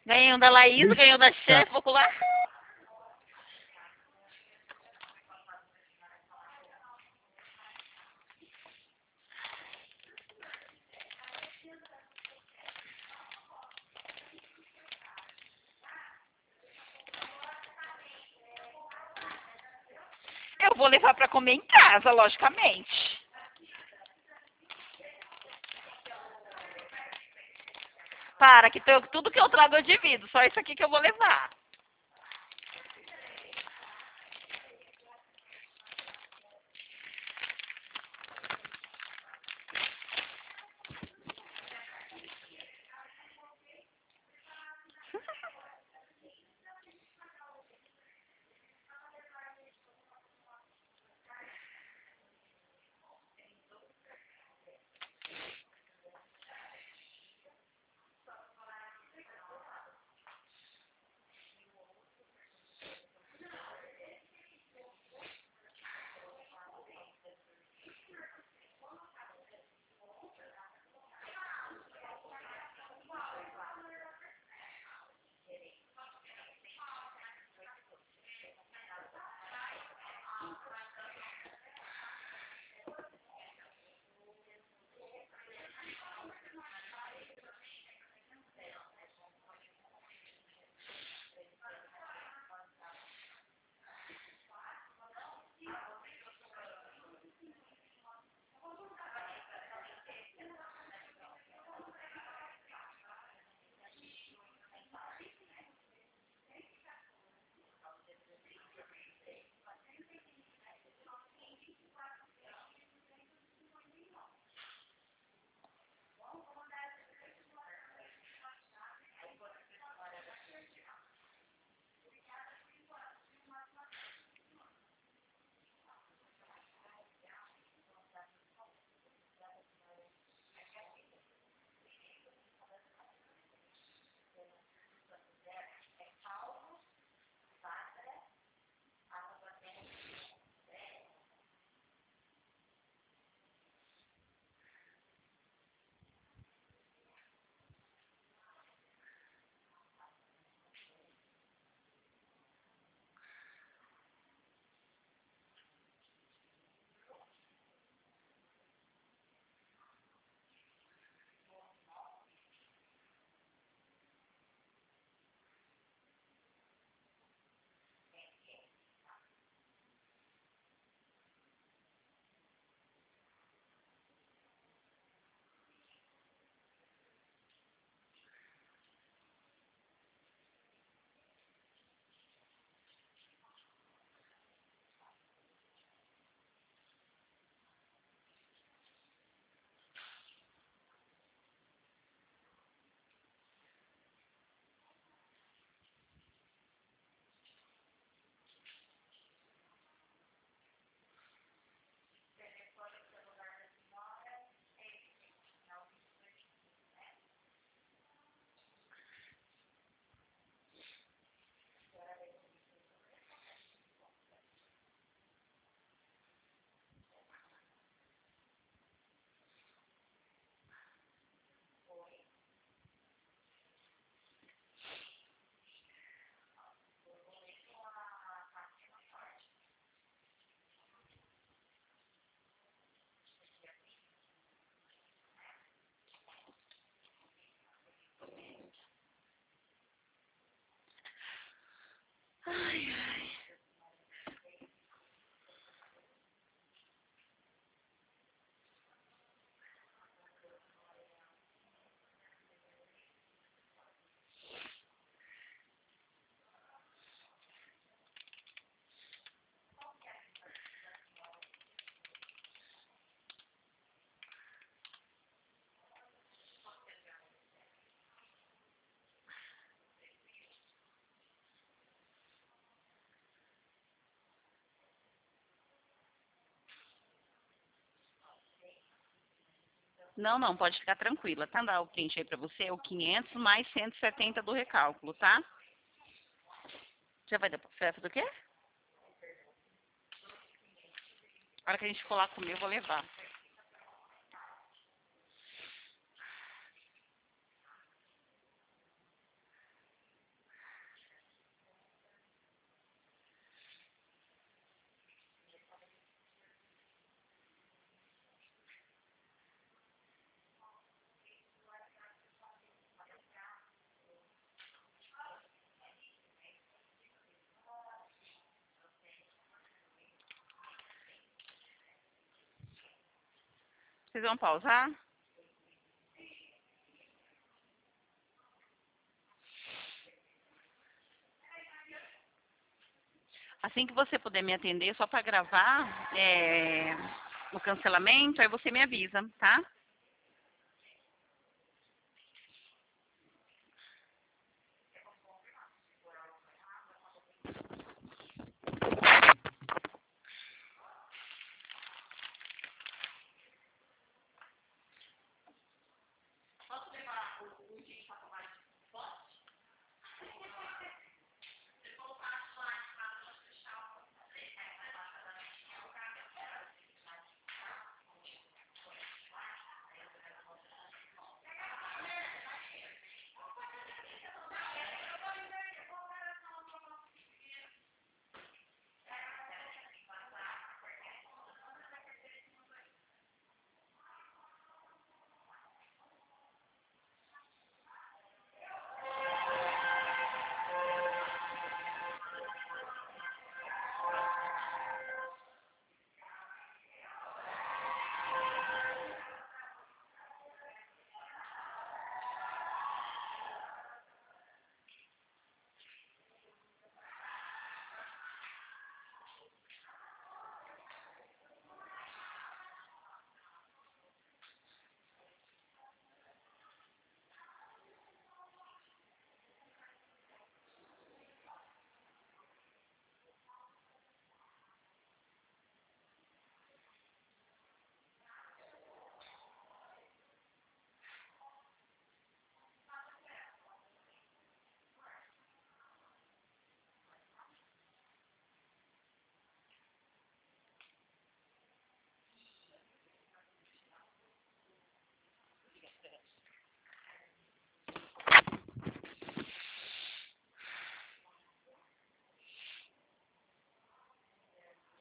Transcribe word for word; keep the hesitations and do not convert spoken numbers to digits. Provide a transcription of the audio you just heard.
Ganhei um da Laís, ganhei um da Tá. chefe popular. Eu vou levar pra comer em casa, logicamente. Para, que tu- tudo que eu trago eu divido. Só isso aqui que eu vou levar. Ai, ai. Não, não, pode ficar tranquila, tá? Dá o print aí pra você, o quinhentos mais cento e setenta do recálculo, tá? Já vai dar certo do quê? A hora que a gente for lá comer, eu vou levar. Vocês vão pausar? Assim que você puder me atender, só para gravar é, o cancelamento, aí você me avisa, tá?